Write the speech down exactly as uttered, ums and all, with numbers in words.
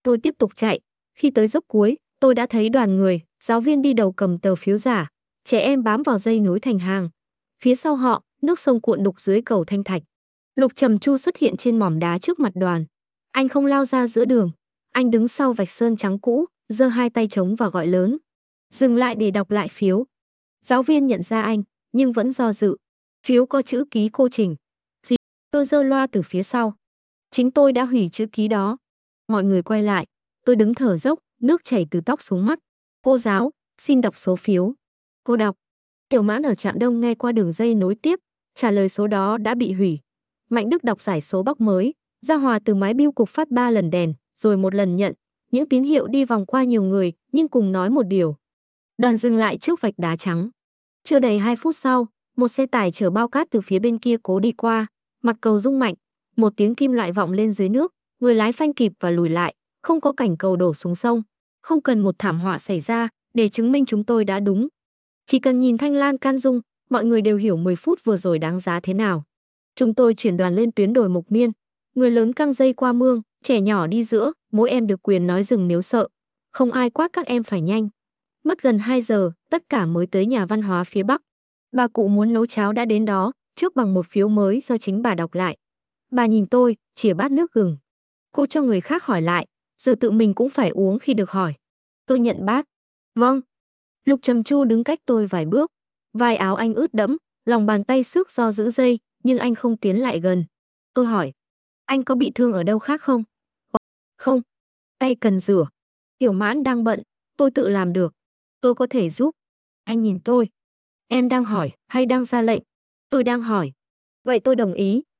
Tôi tiếp tục chạy. Khi tới dốc cuối, tôi đã thấy đoàn người, giáo viên đi đầu cầm tờ phiếu giả, trẻ em bám vào dây nối thành hàng. Phía sau họ, nước sông cuộn đục dưới cầu Thanh Thạch. Lục Trầm Chu xuất hiện trên mỏm đá trước mặt đoàn. Anh không lao ra giữa đường. Anh đứng sau vạch sơn trắng cũ, giơ hai tay trống và gọi lớn. Dừng lại để đọc lại phiếu. Giáo viên nhận ra anh, nhưng vẫn do dự. Phiếu có chữ ký cô Trình. Gì? Tôi giơ loa từ phía sau. Chính tôi đã hủy chữ ký đó. Mọi người quay lại. Tôi đứng thở dốc, nước chảy từ tóc xuống mắt. Cô giáo, xin đọc số phiếu. Cô đọc. Tiểu Mãn ở trạm đông nghe qua đường dây nối tiếp, trả lời số đó đã bị hủy. Mạnh Đức đọc giải số bóc mới. Gia Hòa từ máy bưu cục phát ba lần đèn, rồi một lần nhận. Những tín hiệu đi vòng qua nhiều người, nhưng cùng nói một điều. Đoàn dừng lại trước vạch đá trắng. Chưa đầy hai phút sau, một xe tải chở bao cát từ phía bên kia cố đi qua. Mặt cầu rung mạnh, một tiếng kim loại vọng lên dưới nước. Người lái phanh kịp và lùi lại, không có cảnh cầu đổ xuống sông. Không cần một thảm họa xảy ra để chứng minh chúng tôi đã đúng. Chỉ cần nhìn thanh lan can dung, mọi người đều hiểu mười phút vừa rồi đáng giá thế nào. Chúng tôi chuyển đoàn lên tuyến đồi Mộc Miên. Người lớn căng dây qua mương, trẻ nhỏ đi giữa, mỗi em được quyền nói dừng nếu sợ. Không ai quát các em phải nhanh. Mất gần hai giờ, tất cả mới tới nhà văn hóa phía Bắc. Bà cụ muốn nấu cháo đã đến đó, trước bằng một phiếu mới do chính bà đọc lại. Bà nhìn tôi, chìa bát nước gừng. Cô cho người khác hỏi lại, giờ tự mình cũng phải uống khi được hỏi. Tôi nhận bát. Vâng. Lục Trầm Chu đứng cách tôi vài bước. Vai áo anh ướt đẫm, lòng bàn tay xước do giữ dây, nhưng anh không tiến lại gần. Tôi hỏi, anh có bị thương ở đâu khác không? Không. Tay cần rửa. Tiểu Mãn đang bận, tôi tự làm được. Tôi có thể giúp. Anh nhìn tôi. Em đang hỏi hay đang ra lệnh? Tôi đang hỏi. Vậy tôi đồng ý.